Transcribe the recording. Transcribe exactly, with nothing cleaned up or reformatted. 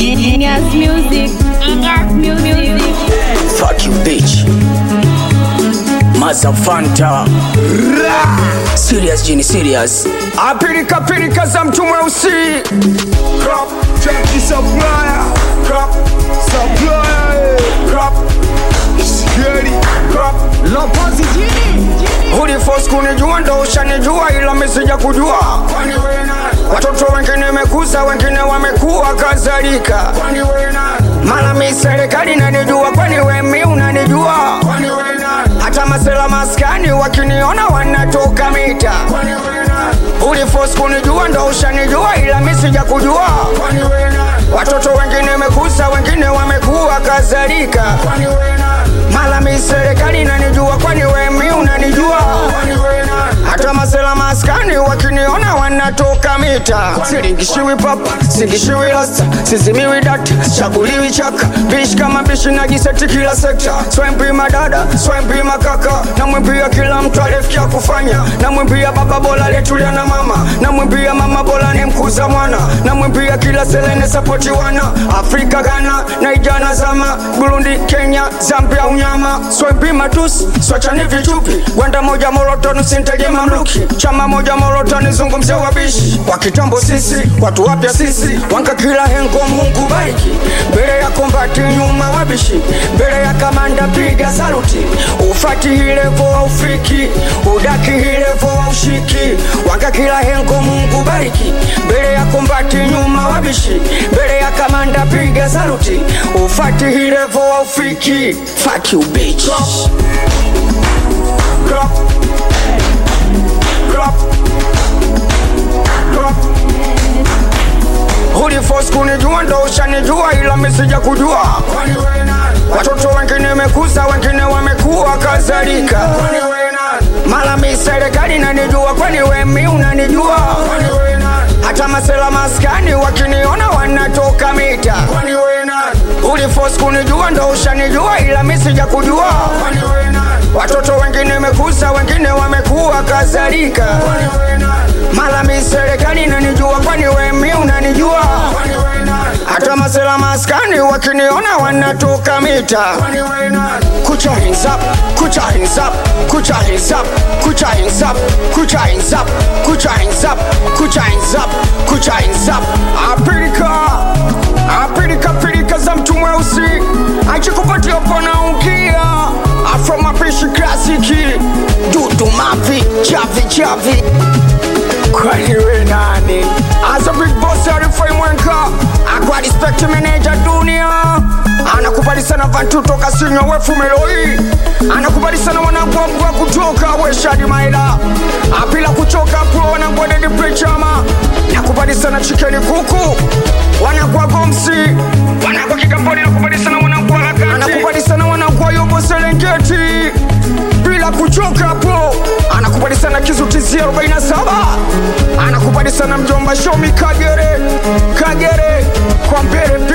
Genius music. Genius music. Fuck you, bitch. Maza Fanta. Serious, Genie, serious. Apirika pirika za mtu mweusi. Crop, junkie supplier. Crop, supplier. Crop, scary. Crop, Lopozi Genie. Huli force kunijua ndo ushanijua ila mesija kujua. Kwani wewe nani? Watoto wengine mekuza wengine wamekuwa kadhalika. Kwani wewe nani? Mala mi serikali nanijua kwani wewe mi unanijua. Kwani wewe nani? Hata masela maskani wakiniona wanatoka mita. Kwani wewe nani? Uli force kunijua ndo ushanijua ila mi sija kujua. Kwani wewe nani? Watoto wengine mekuza wengine wamekuwa kadhalika. Kwani wewe nani? Mala mi serikali nanijua kwani wewe mi unanijua. Kwani wewe nani? Hata masela maskani wakiniona wanatoka mita. Siringishiwi papa, singishiwi rasta, sizimiwi data, chaguliwi chaka. Bish kama bishi na giseti kila sekta. Swempi madada, swempi makaka. Na mwimbia kila mtu alifikia kufanya. Na mwimbia baba bola letulia na mama. Na mwimbia mama bola ni mkuza mwana. Na mwimbia kila selene sapoti wana. Afrika Ghana, Naijana zama. Burundi, Kenya, Zambia unyama. Swempi matusi, swachani vichupi. Wanda moja molotonu sinteje mamluki. Chama moja molotoni zungumze wabishi. Wakitambo sisi, watu wapya sisi. Wanka kila hengo Mungu bariki. Mbele ya kombati nyuma wabishi. Mbele ya kamanda piga saluti. Ufati hilevo wa ufiki. Udaki hilevo wa ushiki. Wanka kila hengo Mungu bariki. Mbele ya kombati nyuma wabishi. Mbele ya kamanda piga saluti. Ufati hilevo wa ufiki. Fuck you, bitch. Crop. Crop. Crop. Huli force kunijua ndo ushanijua ila mesija kujua. Kwani wewe nani? Watoto wengine mekuza wengine wamekuwa kadhalika. Kwani wewe nani? Mala mi serikali nanijua kwani wewe mi unanijua. Kwani wewe nani? Hata masela maskani wakiniona wanatoka mita. Kwani wewe nani? Huli force kunijua ndo ushanijua ila mesija kujua. Kwani wewe nani? Watoto wengine mekuza wengine wamekuwa kadhalika. Kwani wewe nani? Mala mi serikali nanijua kwani wewe mi unanijua. Kwani wewe nani? Hata masela maskani wakiniona wanatoka mita. Kwani wewe nani? Kucha hands up, kucha hands up, kucha hands up, kucha hands up, kucha hands up, kucha hands up, kucha hands up, kucha hands up. Apirika, apirika pirika za mtu mweusi. Achikupatia pona ungia. Afro mapishi klasiki. Dudu mavi, chavi chavi. Kwani we nani? As a big boss arifai mwenka. Akwa respect manager dunia. Anakubali sana vantu toka sinyo wefu meloi. Anakubali sana wanangwa mbwa kutoka we shadi maila. Apila kuchoka pro wanangwa dedi prechama. Nakubali sana chikeni kuku. Wanangwa gomsi. Wanangwa kikamboni nakubali sana wanangwa lakati. Anakubali sana wanangwa yobo Serengeti. Bila kuchoka pro. Anakubali sana Kizutizi arobaini na saba. Anakubali sana mjomba Shomi Kagere. Kagere kwa mbele.